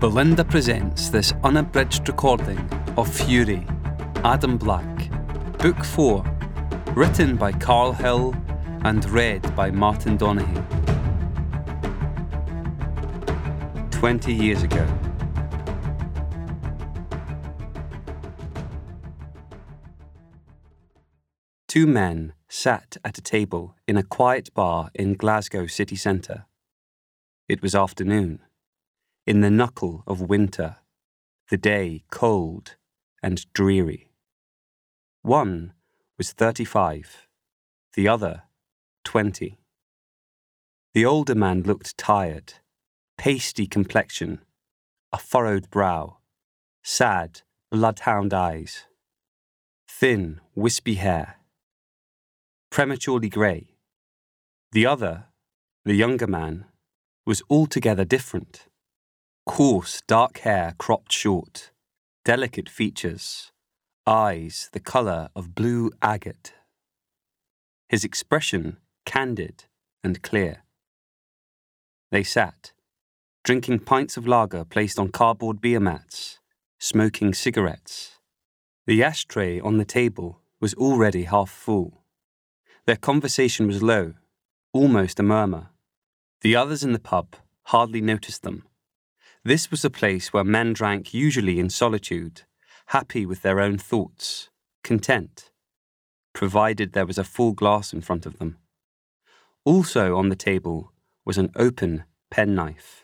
Belinda presents this unabridged recording of Fury, Adam Black, Book 4, written by Carl Hill and read by Martin Donaghy. 20 years ago. Two men sat at a table in a quiet bar in Glasgow city centre. It was afternoon, in the knuckle of winter, the day cold and dreary. One was 35, the other 20. The older man looked tired, pasty complexion, a furrowed brow, sad, bloodhound eyes, thin, wispy hair, prematurely grey. The other, the younger man, was altogether different. Coarse, dark hair cropped short, delicate features, eyes the colour of blue agate. His expression candid and clear. They sat, drinking pints of lager placed on cardboard beer mats, smoking cigarettes. The ashtray on the table was already half full. Their conversation was low, almost a murmur. The others in the pub hardly noticed them. This was a place where men drank usually in solitude, happy with their own thoughts, content, provided there was a full glass in front of them. Also on the table was an open penknife.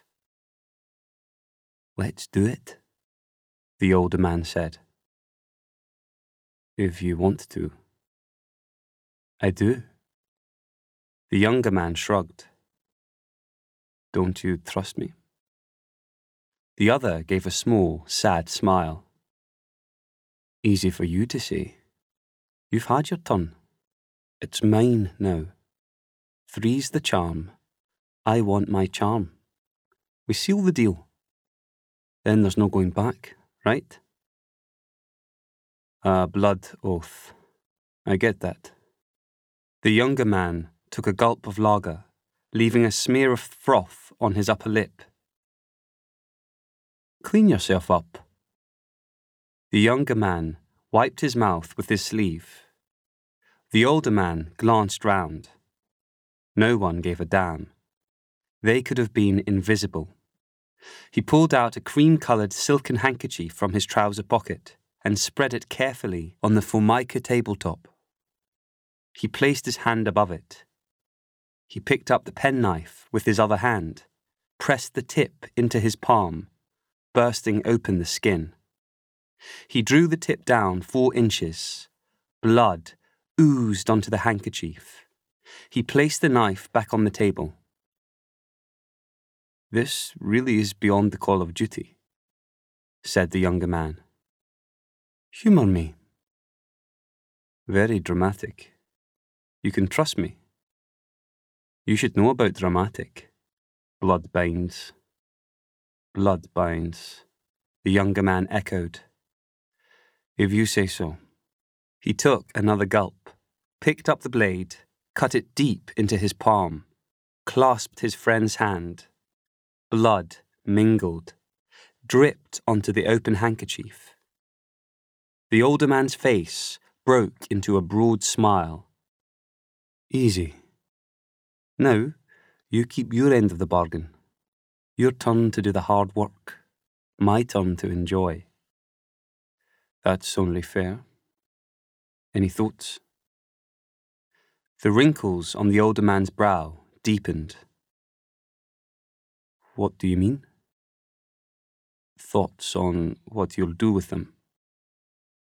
"Let's do it," the older man said. "If you want to." "I do." The younger man shrugged. "Don't you trust me?" The other gave a small, sad smile. "Easy for you to say. You've had your turn. It's mine now. Three's the charm. I want my charm. We seal the deal. Then there's no going back, right?" "A blood oath. I get that." The younger man took a gulp of lager, leaving a smear of froth on his upper lip. "Clean yourself up." The younger man wiped his mouth with his sleeve. The older man glanced round. No one gave a damn. They could have been invisible. He pulled out a cream-coloured silken handkerchief from his trouser pocket and spread it carefully on the formica tabletop. He placed his hand above it. He picked up the penknife with his other hand, pressed the tip into his palm, bursting open the skin. He drew the tip down 4 inches. Blood oozed onto the handkerchief. He placed the knife back on the table. "This really is beyond the call of duty," said the younger man. "Humour me." "Very dramatic. You can trust me. You should know about dramatic. Blood binds." "Blood binds," the younger man echoed. "If you say so." He took another gulp, picked up the blade, cut it deep into his palm, clasped his friend's hand. Blood mingled, dripped onto the open handkerchief. The older man's face broke into a broad smile. "Easy. Now, you keep your end of the bargain. Your turn to do the hard work. My turn to enjoy." "That's only fair. Any thoughts?" The wrinkles on the older man's brow deepened. "What do you mean?" "Thoughts on what you'll do with them?"